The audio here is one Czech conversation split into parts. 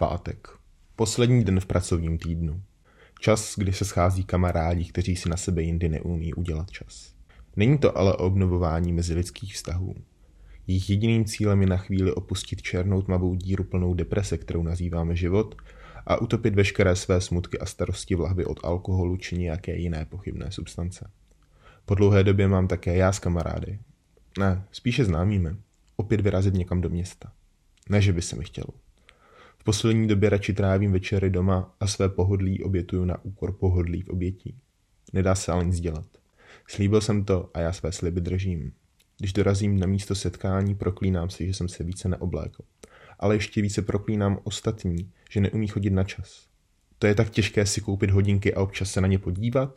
Pátek. Poslední den v pracovním týdnu. Čas, kdy se schází kamarádi, kteří si na sebe jindy neumí udělat čas. Není to ale o obnovování mezilidských vztahů. Jejich jediným cílem je na chvíli opustit černou tmavou díru plnou deprese, kterou nazýváme život, a utopit veškeré své smutky a starosti v lahvi od alkoholu či nějaké jiné pochybné substance. Po dlouhé době mám také já s kamarády. Ne, spíše známými. Opět vyrazit někam do města. Ne, že by se mi chtělo. V poslední době radši trávím večery doma a své pohodlí obětuju na úkor pohodlí v obětí. Nedá se ale nic dělat. Slíbil jsem to a já své sliby držím. Když dorazím na místo setkání, proklínám si, že jsem se více neoblékl. Ale ještě více proklínám ostatní, že neumí chodit na čas. To je tak těžké si koupit hodinky a občas se na ně podívat?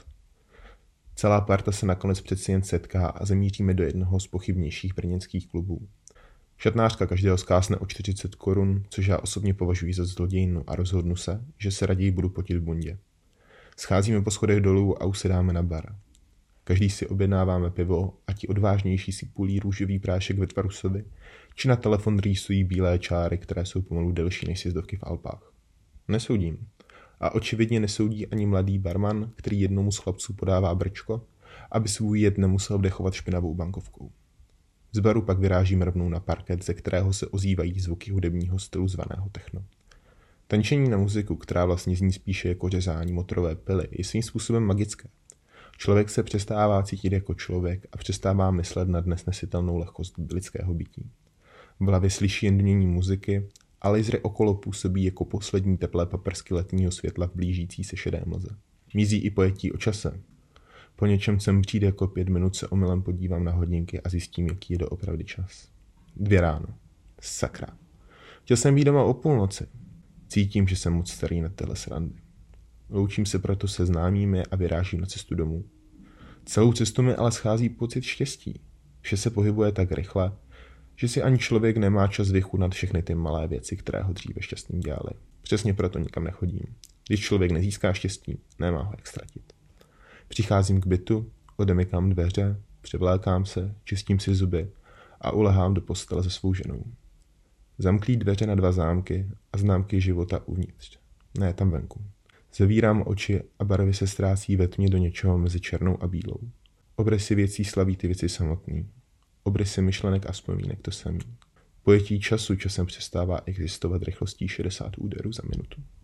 Celá parta se nakonec přeci jen setká a zamíříme do jednoho z pochybnějších brněnských klubů. Šatnářka každého zkásne o 40 korun, což já osobně považuji za zlodějnu a rozhodnu se, že se raději budu potit v bundě. Scházíme po schodech dolů a usedáme na bar. Každý si objednáváme pivo a ti odvážnější si půlí růžový prášek ve tvaru sovy, či na telefon rýsují bílé čáry, které jsou pomalu delší než sjezdovky v Alpách. Nesoudím. A očividně nesoudí ani mladý barman, který jednomu z chlapců podává brčko, aby svůj jed nemusel vdechovat špinavou bankovkou. Z baru pak vyrážíme rovnou na parket, ze kterého se ozývají zvuky hudebního stylu zvaného techno. Tančení na muziku, která vlastně zní spíše jako řezání motorové pily, je svým způsobem magické. Člověk se přestává cítit jako člověk a přestává myslet na dnes nesitelnou lehkost lidského bytí. V hlavě slyší jen dnění muziky, ale lasery okolo působí jako poslední teplé paprsky letního světla v blížící se šedé mlze. Mizí i pojetí o čase. Po něčem, co mi přijde jako 5 minut, se omylem podívám na hodinky a zjistím, jaký je doopravdy čas. 2 ráno. Sakra. Chtěl jsem být doma o půlnoci. Cítím, že jsem moc starý na tyhle srandy. Loučím se proto se známými a vyrážím na cestu domů. Celou cestu mi ale schází pocit štěstí. Vše se pohybuje tak rychle, že si ani člověk nemá čas vychutnat všechny ty malé věci, které ho dříve šťastným dělaly. Přesně proto nikam nechodím. Když člověk nezíská štěstí, nemá ho jak ztratit. Přicházím k bytu, odemykám dveře, převlékám se, čistím si zuby a ulehám do postele se svou ženou. Zamklí dveře na 2 zámky a známky života uvnitř. Ne, tam venku. Zavírám oči a barvy se ztrácí ve tmě do něčeho mezi černou a bílou. Obrysy věcí slaví ty věci samotný. Obrysy myšlenek a vzpomínek to samý. Pojetí času časem přestává existovat rychlostí 60 úderů za minutu.